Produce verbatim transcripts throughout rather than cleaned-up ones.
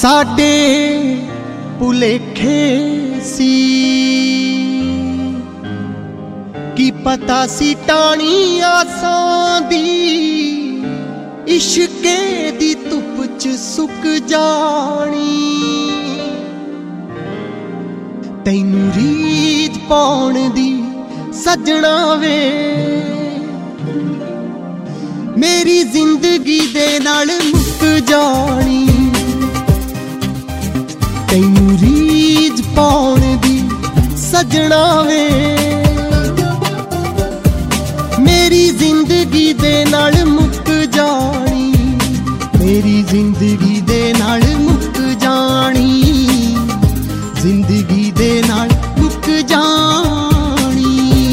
साडे भुलेखे सी की पता सी टाणी आसां दी इश्के दी धुप च सुक जानी। तैनू रीझ पाउण दी सजना वे मेरी जिंदगी दे नाल मुक जानी। तैनू रीझ पाउण दी सजना वे मेरी जिंदगी दे नाल मुक जानी। मेरी जिंदगी दे नाल मुक जानी। जिंदगी दे नाल मुक जानी।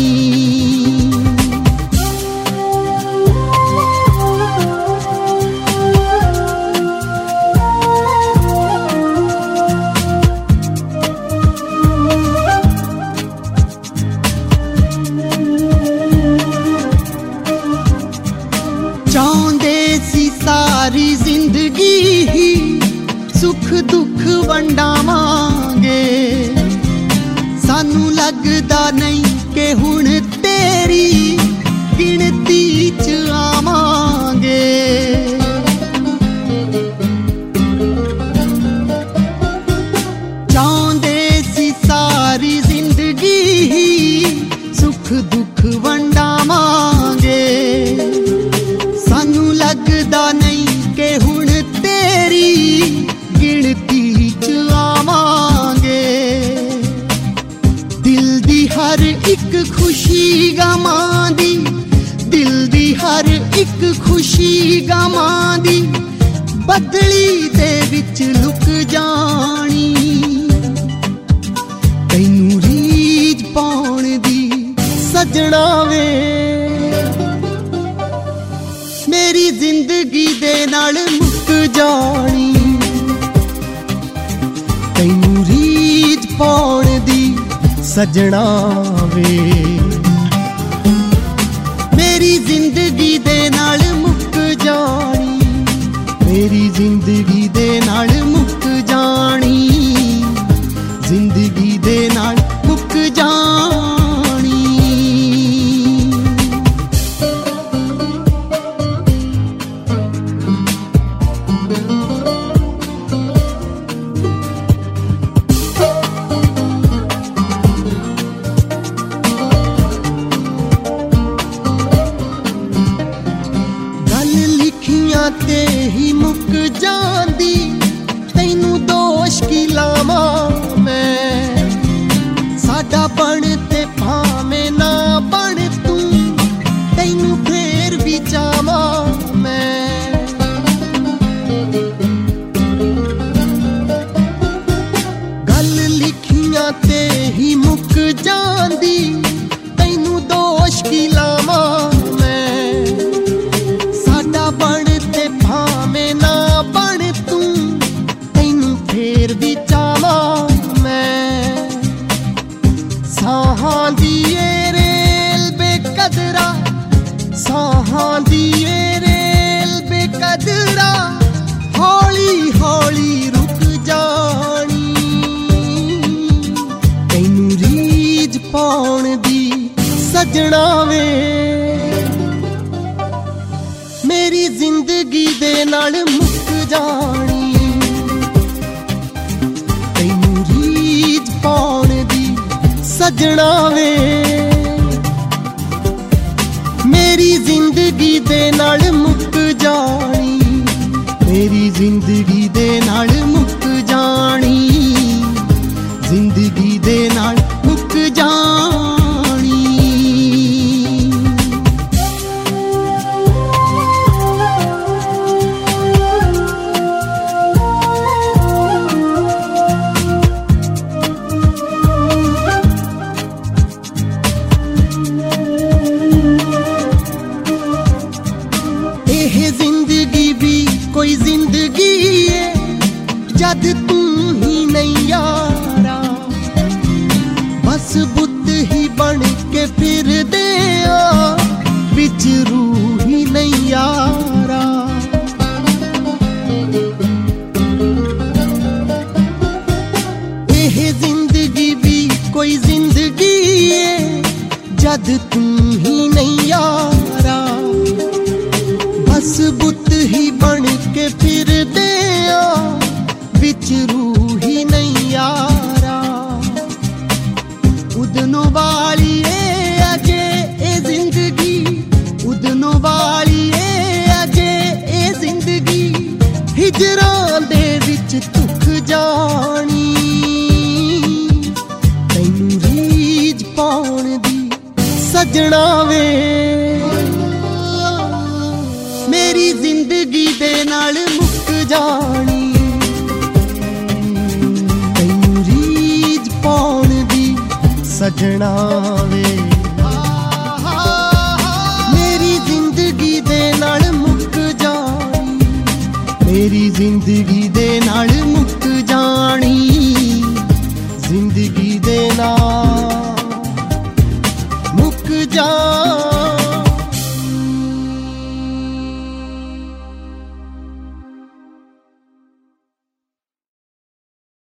चाहंदे सी सारी जिंदगी ही सुख दुख वंडावांगे, सानू लगदा नहीं कि हुण तेरी गिणती च आवांगे। चाहंदे सी सारी जिंदगी ही सुख दुख वंडावांगे, सानू लगदा नहीं कि हुण तेरी गिणती च आवांगे। दिल दी हर एक खुशी गमां दी, दिल दी हर एक खुशी गमां दी बदली दे विच लुक जानी। तैनू रीझ पाउण दी सजना वे मेरी जिंदगी दे नाल मुक जानी। तैनू रीझ पाउण दी सजना वे मेरी जिंदगी दे नाल मुक जानी। मेरी जिंदगी दे नाल मुक जानी। जिंदगी दे नाल मुक जानी। ते ही मुक जांदी, तैनू दोष की लावां मैं। साडा बण ते भावें ना बण तू, तैनू फेर भी चावां मैं। गल लिखियां ते ही मुक जांदी, तैनू दोष की लावां मैं। साडा बण भावें ना बण तू, तैनू फेर भी चावां मैं। साहां दी ए रेल बेकदरा, साहां दी ए रेल बेकदरा हौली हौली रुक जानी। तैनू रीझ पाउण दी सजना वे मेरी जिंदगी दे नाल मुक जानी। तैनू रीझ पाउण दी सजना वे मेरी जिंदगी दे नाल मुक जानी। मेरी जिंदगी दे नाल मुक जानी। जिंदगी दे नाल मुक जानी। कोई जिंदगी है जद तू ही नहीं यारा, बस बुत ही बन के फिर दे बिच रूह ही नहीं यारा। जद तू ही नहीं यारा, बस बुत ही बन के फिर दे बिच रूह ही नहीं यारा। उदनों वाली ए अजे ए जिंदगी, उदनों वाली ए अजे ए जिंदगी, हिजरां दे विच दुख जानी, तैनू रीझ पाउण दी सजना वे, मेरी जिंदगी दे नाल मुक जानी, तैनू रीझ पाउण दी सजना वे, मेरी जिंदगी दे नाल मुक जानी, मेरी जिंदगी दे नाल मुक